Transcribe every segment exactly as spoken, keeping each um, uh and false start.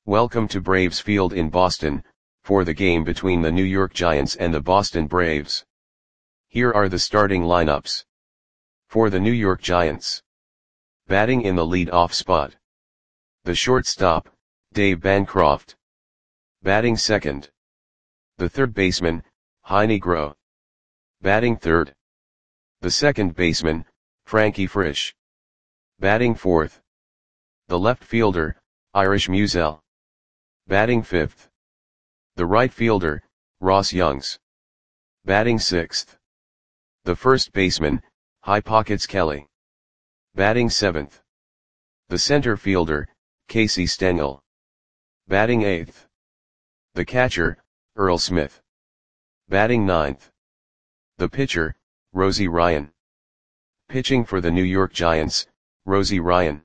Welcome to Braves Field in Boston, for the game between the New York Giants and the Boston Braves. Here are the starting lineups. For the New York Giants. Batting in the lead-off spot. The shortstop, Dave Bancroft. Batting second. The third baseman, Heinie Groh. Batting third. The second baseman, Frankie Frisch. Batting fourth. The left fielder, Irish Musial. Batting fifth. The right fielder, Ross Youngs. Batting sixth. The first baseman, High Pockets Kelly. Batting seventh. The center fielder, Casey Stengel. Batting eighth. The catcher, Earl Smith. Batting ninth. The pitcher, Rosie Ryan. Pitching for the New York Giants, Rosie Ryan.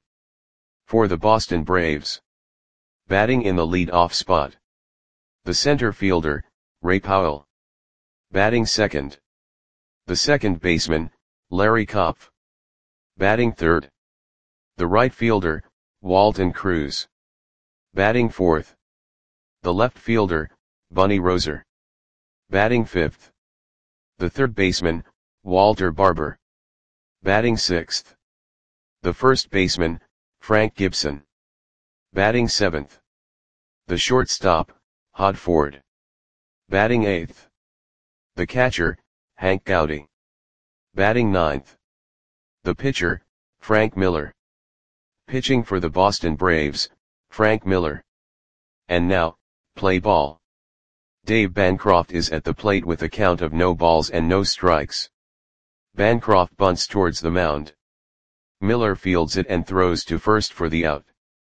For the Boston Braves. Batting in the lead-off spot. The center fielder, Ray Powell. Batting second. The second baseman, Larry Kopf. Batting third. The right fielder, Walton Cruz. Batting fourth. The left fielder, Bunny Roser. Batting fifth. The third baseman, Walter Barber. Batting sixth. The first baseman, Frank Gibson. Batting seventh. The shortstop, Hod Ford. Batting eighth. The catcher, Hank Gowdy. Batting ninth. The pitcher, Frank Miller. Pitching for the Boston Braves, Frank Miller. And now, play ball. Dave Bancroft is at the plate with a count of no balls and no strikes. Bancroft bunts towards the mound. Miller fields it and throws to first for the out.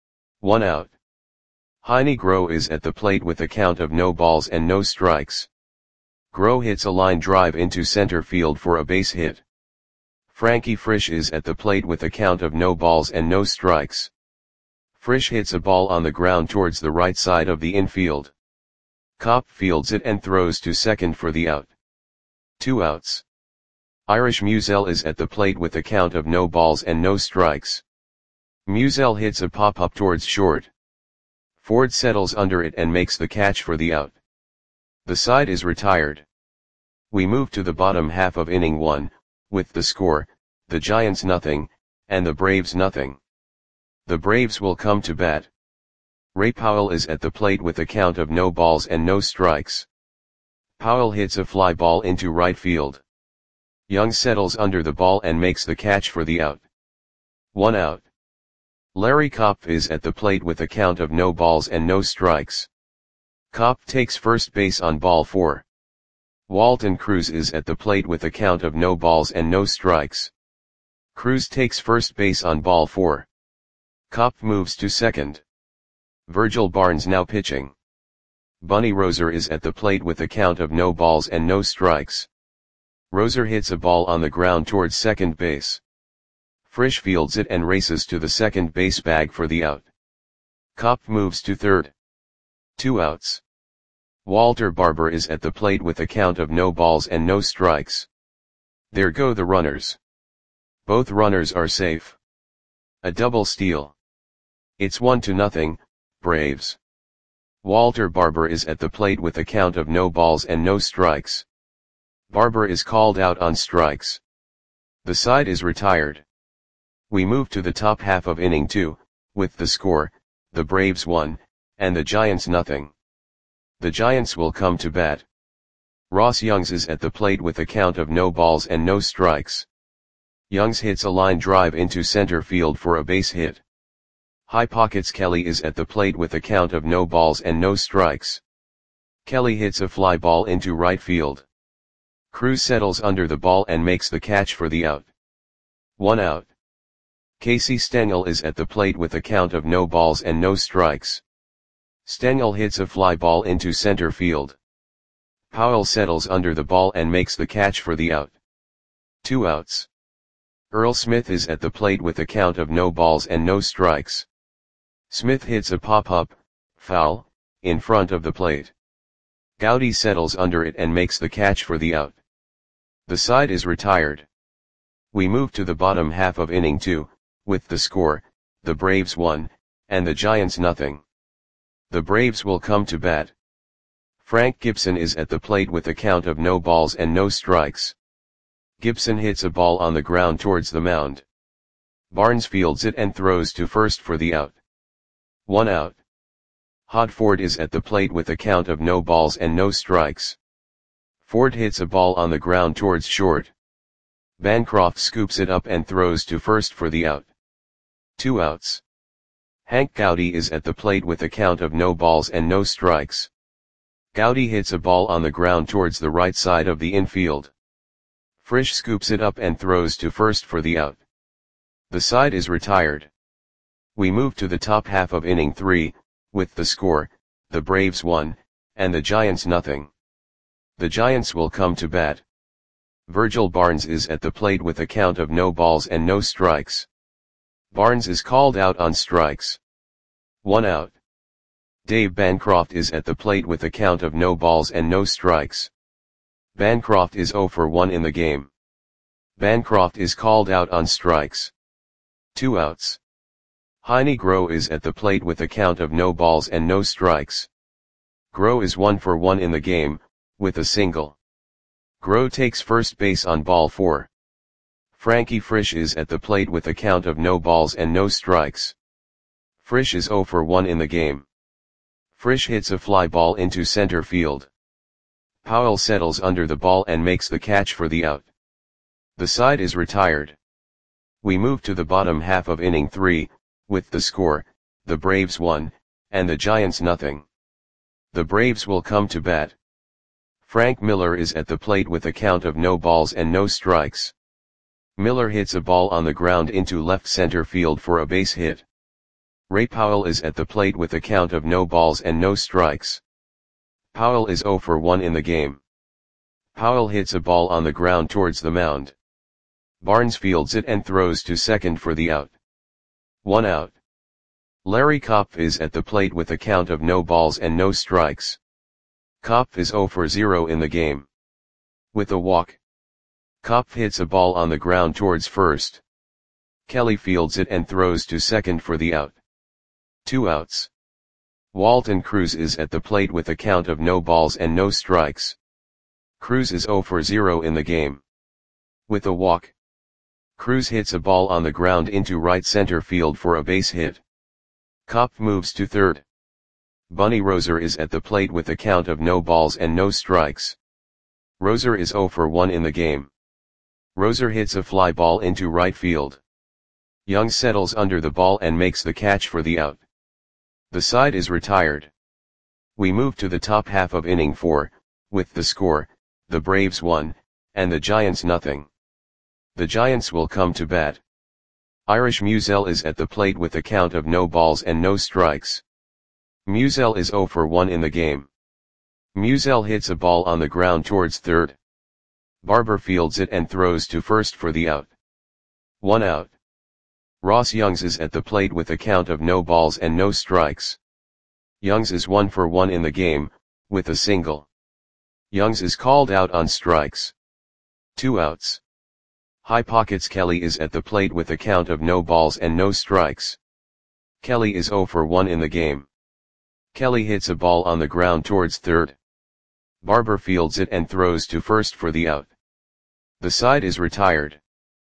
One out. Heinie Groh is at the plate with a count of no balls and no strikes. Groh hits a line drive into center field for a base hit. Frankie Frisch is at the plate with a count of no balls and no strikes. Frisch hits a ball on the ground towards the right side of the infield. Kopf fields it and throws to second for the out. Two outs. Irish Musial is at the plate with a count of no balls and no strikes. Musial hits a pop-up towards short. Ford settles under it and makes the catch for the out. The side is retired. We move to the bottom half of inning one, with the score, the Giants nothing, and the Braves nothing. The Braves will come to bat. Ray Powell is at the plate with a count of no balls and no strikes. Powell hits a fly ball into right field. Young settles under the ball and makes the catch for the out. One out. Larry Kopf is at the plate with a count of no balls and no strikes. Kopf takes first base on ball four. Walton Cruz is at the plate with a count of no balls and no strikes. Cruz takes first base on ball four. Kopf moves to second. Virgil Barnes now pitching. Bunny Roser is at the plate with a count of no balls and no strikes. Roser hits a ball on the ground towards second base. Frisch fields it and races to the second base bag for the out. Kopf moves to third. Two outs. Walter Barber is at the plate with a count of no balls and no strikes. There go the runners. Both runners are safe. A double steal. It's one to nothing, Braves. Walter Barber is at the plate with a count of no balls and no strikes. Barber is called out on strikes. The side is retired. We move to the top half of inning two, with the score, the Braves one, and the Giants nothing. The Giants will come to bat. Ross Youngs is at the plate with a count of no balls and no strikes. Youngs hits a line drive into center field for a base hit. High Pockets Kelly is at the plate with a count of no balls and no strikes. Kelly hits a fly ball into right field. Cruz settles under the ball and makes the catch for the out. One out. Casey Stengel is at the plate with a count of no balls and no strikes. Stengel hits a fly ball into center field. Powell settles under the ball and makes the catch for the out. Two outs. Earl Smith is at the plate with a count of no balls and no strikes. Smith hits a pop-up, foul, in front of the plate. Gowdy settles under it and makes the catch for the out. The side is retired. We move to the bottom half of inning two, with the score, the Braves one, and the Giants nothing. The Braves will come to bat. Frank Gibson is at the plate with a count of no balls and no strikes. Gibson hits a ball on the ground towards the mound. Barnes fields it and throws to first for the out. One out. Hodford is at the plate with a count of no balls and no strikes. Ford hits a ball on the ground towards short. Bancroft scoops it up and throws to first for the out. Two outs. Hank Gowdy is at the plate with a count of no balls and no strikes. Gowdy hits a ball on the ground towards the right side of the infield. Frisch scoops it up and throws to first for the out. The side is retired. We move to the top half of inning three, with the score, the Braves one, and the Giants nothing. The Giants will come to bat. Virgil Barnes is at the plate with a count of no balls and no strikes. Barnes is called out on strikes. One out. Dave Bancroft is at the plate with a count of no balls and no strikes. Bancroft is zero for one in the game. Bancroft is called out on strikes. Two outs. Heine Groh is at the plate with a count of no balls and no strikes. Groh is one for one in the game, with a single. Groh takes first base on ball four. Frankie Frisch is at the plate with a count of no balls and no strikes. Frisch is zero for one in the game. Frisch hits a fly ball into center field. Powell settles under the ball and makes the catch for the out. The side is retired. We move to the bottom half of inning three, with the score, the Braves one, and the Giants nothing. The Braves will come to bat. Frank Miller is at the plate with a count of no balls and no strikes. Miller hits a ball on the ground into left center field for a base hit. Ray Powell is at the plate with a count of no balls and no strikes. Powell is zero for one in the game. Powell hits a ball on the ground towards the mound. Barnes fields it and throws to second for the out. One out. Larry Kopf is at the plate with a count of no balls and no strikes. Kopf is zero for zero in the game. With a walk. Kopf hits a ball on the ground towards first. Kelly fields it and throws to second for the out. Two outs. Walton Cruz is at the plate with a count of no balls and no strikes. Cruz is zero for zero in the game. With a walk. Cruz hits a ball on the ground into right center field for a base hit. Kopf moves to third. Bunny Roser is at the plate with a count of no balls and no strikes. Roser is zero for one in the game. Roser hits a fly ball into right field. Young settles under the ball and makes the catch for the out. The side is retired. We move to the top half of inning four, with the score, the Braves one, and the Giants nothing. The Giants will come to bat. Irish Musial is at the plate with a count of no balls and no strikes. Musial is zero for one in the game. Musial hits a ball on the ground towards third. Barber fields it and throws to first for the out. One out. Ross Youngs is at the plate with a count of no balls and no strikes. Youngs is one for one in the game, with a single. Youngs is called out on strikes. Two outs. High Pockets Kelly is at the plate with a count of no balls and no strikes. Kelly is zero for one in the game. Kelly hits a ball on the ground towards third. Barber fields it and throws to first for the out. The side is retired.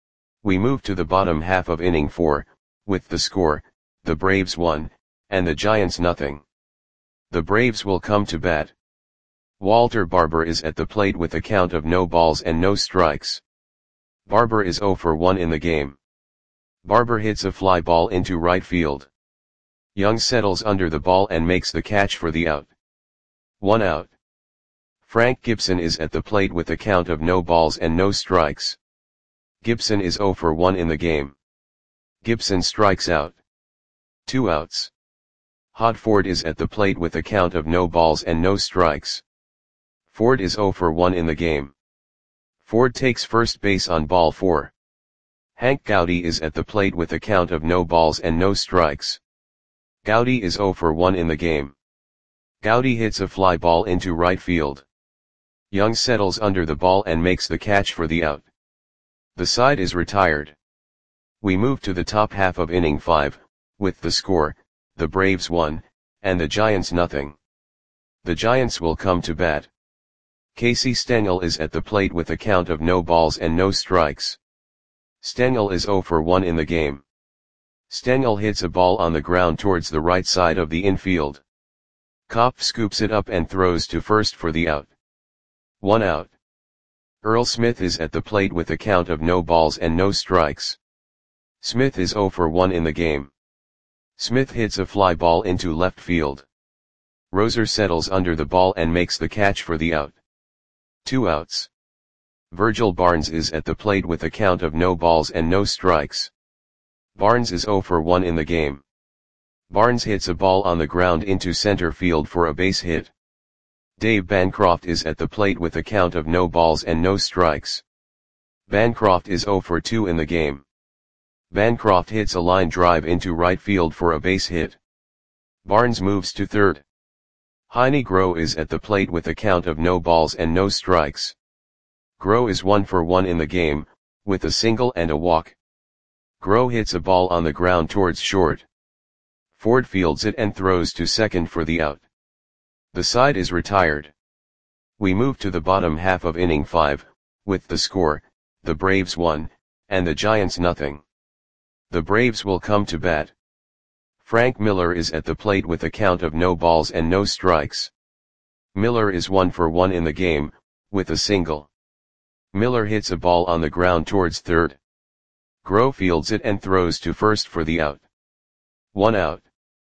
We move to the bottom half of inning four, with the score, the Braves one, and the Giants nothing. The Braves will come to bat. Walter Barber is at the plate with a count of no balls and no strikes. Barber is zero for one in the game. Barber hits a fly ball into right field. Young settles under the ball and makes the catch for the out. One out. Frank Gibson is at the plate with a count of no balls and no strikes. Gibson is zero for one in the game. Gibson strikes out. Two outs. Hodford is at the plate with a count of no balls and no strikes. Ford is zero for one in the game. Ford takes first base on ball four. Hank Gowdy is at the plate with a count of no balls and no strikes. Gowdy is zero for one in the game. Gowdy hits a fly ball into right field. Young settles under the ball and makes the catch for the out. The side is retired. We move to the top half of inning five, with the score, the Braves one, and the Giants nothing. The Giants will come to bat. Casey Stengel is at the plate with a count of no balls and no strikes. Stengel is zero for one in the game. Stengel hits a ball on the ground towards the right side of the infield. Kopf scoops it up and throws to first for the out. One out. Earl Smith is at the plate with a count of no balls and no strikes. Smith is zero for one in the game. Smith hits a fly ball into left field. Roser settles under the ball and makes the catch for the out. Two outs. Virgil Barnes is at the plate with a count of no balls and no strikes. Barnes is zero for one in the game. Barnes hits a ball on the ground into center field for a base hit. Dave Bancroft is at the plate with a count of no balls and no strikes. Bancroft is zero for two in the game. Bancroft hits a line drive into right field for a base hit. Barnes moves to third. Heine Groh is at the plate with a count of no balls and no strikes. Groh is one for one in the game, with a single and a walk. Groh hits a ball on the ground towards short. Ford fields it and throws to second for the out. The side is retired. We move to the bottom half of inning five, with the score, the Braves one, and the Giants nothing. The Braves will come to bat. Frank Miller is at the plate with a count of no balls and no strikes. Miller is one for one in the game, with a single. Miller hits a ball on the ground towards third. Groh fields it and throws to first for the out. One out.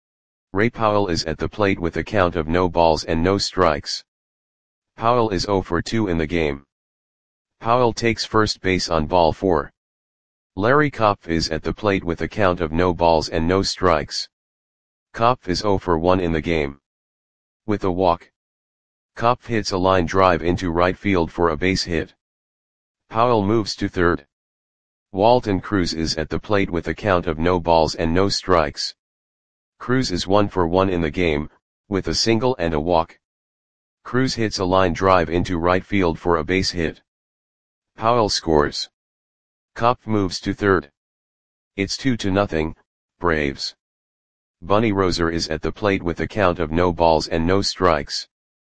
Ray Powell is at the plate with a count of no balls and no strikes. Powell is zero for two in the game. Powell takes first base on ball four. Larry Kopf is at the plate with a count of no balls and no strikes. Kopf is zero for one in the game. With a walk. Kopf hits a line drive into right field for a base hit. Powell moves to third. Walton Cruz is at the plate with a count of no balls and no strikes. Cruz is one for one in the game, with a single and a walk. Cruz hits a line drive into right field for a base hit. Powell scores. Kopf moves to third. It's two to nothing, Braves. Bunny Roser is at the plate with a count of no balls and no strikes.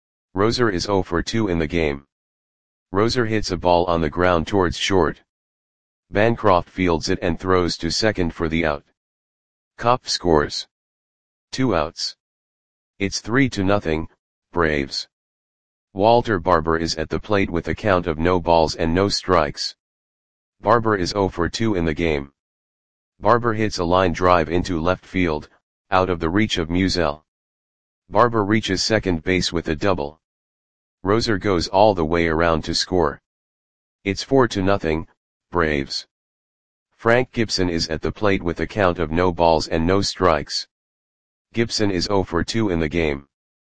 Roser is zero for two in the game. Roser hits a ball on the ground towards short. Bancroft fields it and throws to second for the out. Kopf scores. Two outs. It's three to nothing, Braves. Walter Barber is at the plate with a count of no balls and no strikes. Barber is zero for two in the game. Barber hits a line drive into left field, out of the reach of Musial. Barber reaches second base with a double. Roser goes all the way around to score. It's four to nothing, Braves. Frank Gibson is at the plate with a count of no balls and no strikes. Gibson is zero for two in the game.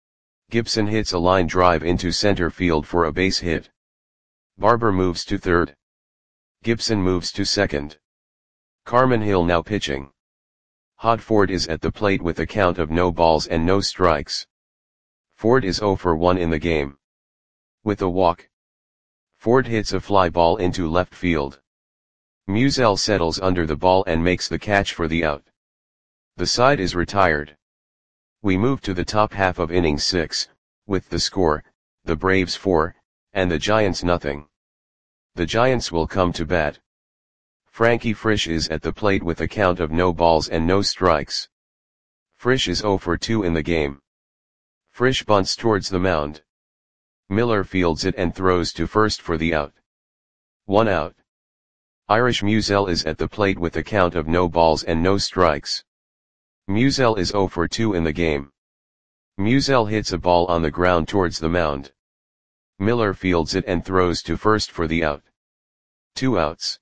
Gibson hits a line drive into center field for a base hit. Barber moves to third. Gibson moves to second. Carmen Hill now pitching. Hod Ford is at the plate with a count of no balls and no strikes. Ford is zero for one in the game. With a walk. Ford hits a fly ball into left field. Musial settles under the ball and makes the catch for the out. The side is retired. We move to the top half of inning six, with the score, the Braves four, and the Giants nothing. The Giants will come to bat. Frankie Frisch is at the plate with a count of no balls and no strikes. Frisch is zero for two in the game. Frisch bunts towards the mound. Miller fields it and throws to first for the out. One out. Irish Musial is at the plate with a count of no balls and no strikes. Musial is zero for two in the game. Musial hits a ball on the ground towards the mound. Miller fields it and throws to first for the out. Two outs.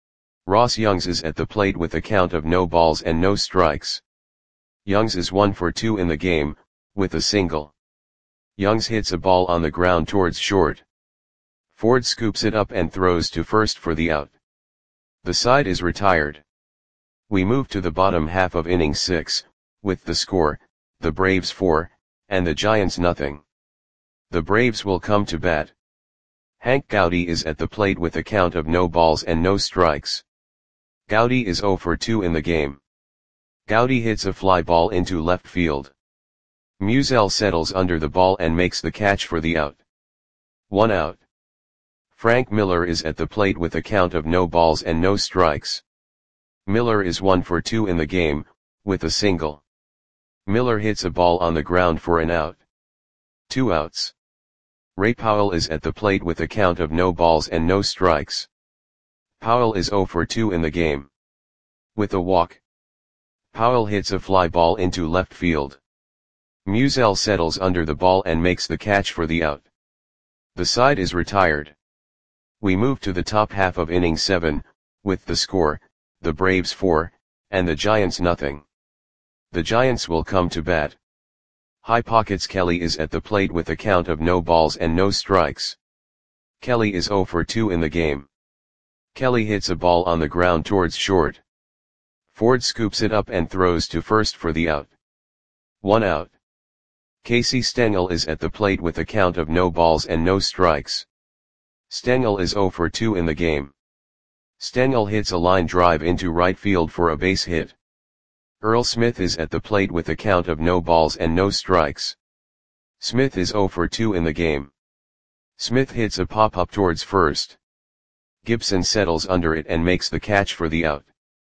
Ross Youngs is at the plate with a count of no balls and no strikes. Youngs is one for two in the game, with a single. Youngs hits a ball on the ground towards short. Ford scoops it up and throws to first for the out. The side is retired. We move to the bottom half of inning six, with the score, the Braves four, and the Giants nothing. The Braves will come to bat. Hank Gowdy is at the plate with a count of no balls and no strikes. Gowdy is zero for two in the game. Gowdy hits a fly ball into left field. Musial settles under the ball and makes the catch for the out. One out. Frank Miller is at the plate with a count of no balls and no strikes. Miller is one for two in the game, with a single. Miller hits a ball on the ground for an out. Two outs. Ray Powell is at the plate with a count of no balls and no strikes. Powell is zero for two in the game. With a walk. Powell hits a fly ball into left field. Musial settles under the ball and makes the catch for the out. The side is retired. We move to the top half of inning seven, with the score, the Braves four, and the Giants nothing. The Giants will come to bat. High Pockets Kelly is at the plate with a count of no balls and no strikes. Kelly is zero for two in the game. Kelly hits a ball on the ground towards short. Ford scoops it up and throws to first for the out. One out. Casey Stengel is at the plate with a count of no balls and no strikes. Stengel is zero for two in the game. Stengel hits a line drive into right field for a base hit. Earl Smith is at the plate with a count of no balls and no strikes. Smith is zero for two in the game. Smith hits a pop-up towards first. Gibson settles under it and makes the catch for the out.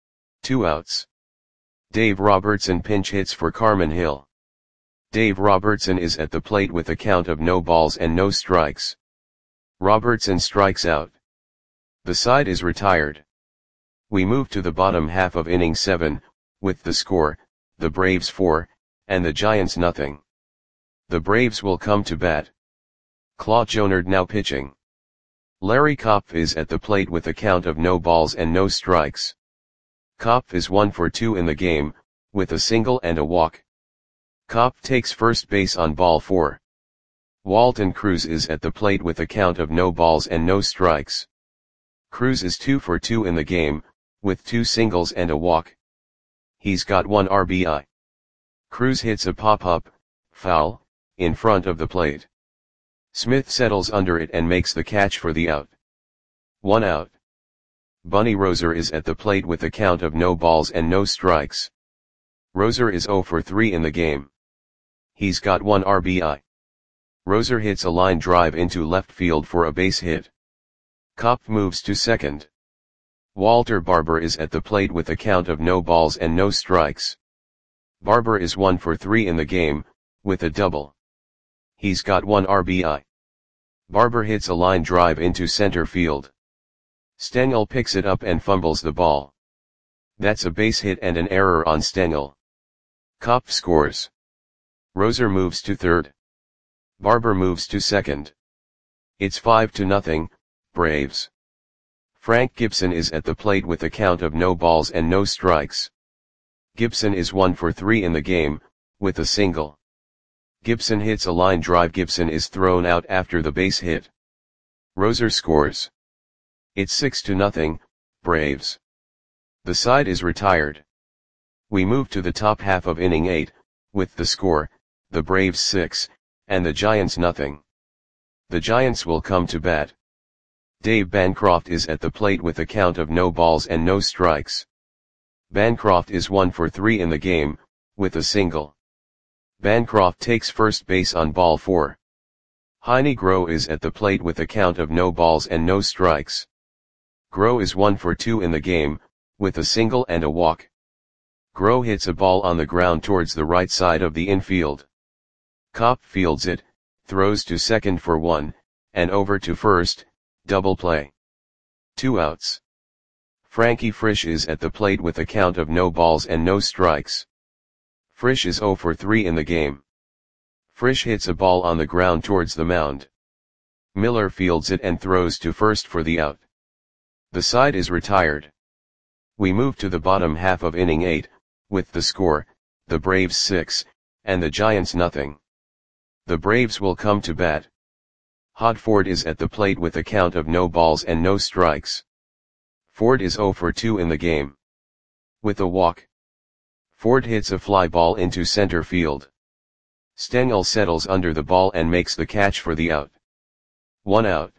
Two outs. Dave Robertson pinch hits for Carmen Hill. Dave Robertson is at the plate with a count of no balls and no strikes. Robertson strikes out. The side is retired. We move to the bottom half of inning seven, with the score, the Braves four, and the Giants nothing. The Braves will come to bat. Claude Jonard now pitching. Larry Kopf is at the plate with a count of no balls and no strikes. Kopf is one for two in the game, with a single and a walk. Kopf takes first base on ball four. Walton Cruz is at the plate with a count of no balls and no strikes. Cruz is two for two in the game, with two singles and a walk. He's got one R B I. Cruz hits a pop-up, foul, in front of the plate. Smith settles under it and makes the catch for the out. One out. Bunny Roser is at the plate with a count of no balls and no strikes. Roser is zero for three in the game. He's got one R B I. Roser hits a line drive into left field for a base hit. Kopf moves to second. Walter Barber is at the plate with a count of no balls and no strikes. Barber is one for three in the game, with a double. He's got one R B I. Barber hits a line drive into center field. Stengel picks it up and fumbles the ball. That's a base hit and an error on Stengel. Kopf scores. Roser moves to third. Barber moves to second. It's five to nothing, Braves. Frank Gibson is at the plate with a count of no balls and no strikes. Gibson is one for three in the game, with a single. Gibson hits a line drive. Gibson is thrown out after the base hit. Roser scores. It's six to nothing, Braves. The side is retired. We move to the top half of inning eight, with the score, the Braves six, and the Giants nothing. The Giants will come to bat. Dave Bancroft is at the plate with a count of no balls and no strikes. Bancroft is one for three in the game, with a single. Bancroft takes first base on ball four. Heine Groh is at the plate with a count of no balls and no strikes. Groh is one for two in the game, with a single and a walk. Groh hits a ball on the ground towards the right side of the infield. Kopf fields it, throws to second for one, and over to first, double play. Two outs. Frankie Frisch is at the plate with a count of no balls and no strikes. Frisch is zero for three in the game. Frisch hits a ball on the ground towards the mound. Miller fields it and throws to first for the out. The side is retired. We move to the bottom half of inning eight, with the score, the Braves six, and the Giants nothing. The Braves will come to bat. Hod Ford is at the plate with a count of no balls and no strikes. Ford is zero for two in the game. With a walk. Ford hits a fly ball into center field. Stengel settles under the ball and makes the catch for the out. One out.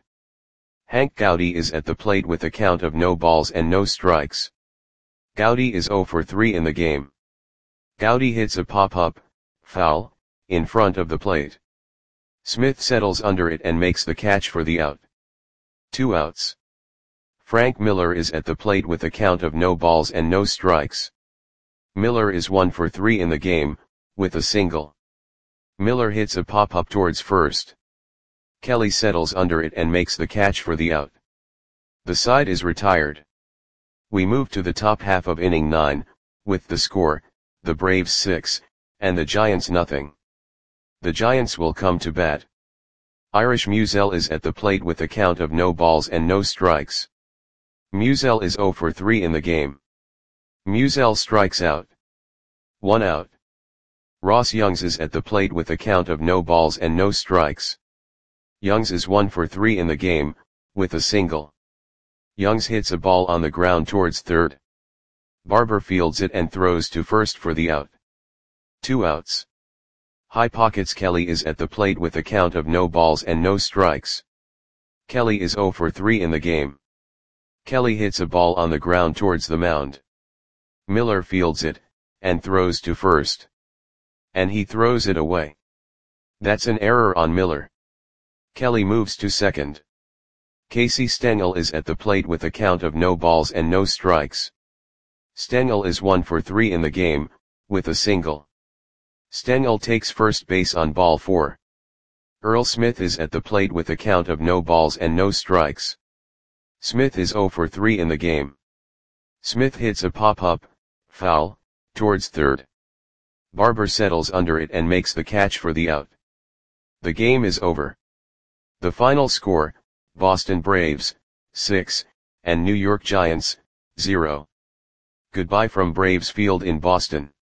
Hank Gowdy is at the plate with a count of no balls and no strikes. Gowdy is zero for three in the game. Gowdy hits a pop-up, foul, in front of the plate. Smith settles under it and makes the catch for the out. Two outs. Frank Miller is at the plate with a count of no balls and no strikes. Miller is one for three in the game, with a single. Miller hits a pop-up towards first. Kelly settles under it and makes the catch for the out. The side is retired. We move to the top half of inning nine, with the score, the Braves six, and the Giants nothing. The Giants will come to bat. Irish Musial is at the plate with a count of no balls and no strikes. Musial is zero for three in the game. Musial strikes out. One out. Ross Youngs is at the plate with a count of no balls and no strikes. Youngs is one for three in the game, with a single. Youngs hits a ball on the ground towards third. Barber fields it and throws to first for the out. Two outs. High Pockets Kelly is at the plate with a count of no balls and no strikes. Kelly is zero for three in the game. Kelly hits a ball on the ground towards the mound. Miller fields it, and throws to first. And he throws it away. That's an error on Miller. Kelly moves to second. Casey Stengel is at the plate with a count of no balls and no strikes. Stengel is one for three in the game, with a single. Stengel takes first base on ball four. Earl Smith is at the plate with a count of no balls and no strikes. Smith is zero for three in the game. Smith hits a pop-up, foul, towards third. Barber settles under it and makes the catch for the out. The game is over. The final score, Boston Braves, six, and New York Giants, zero. Goodbye from Braves Field in Boston.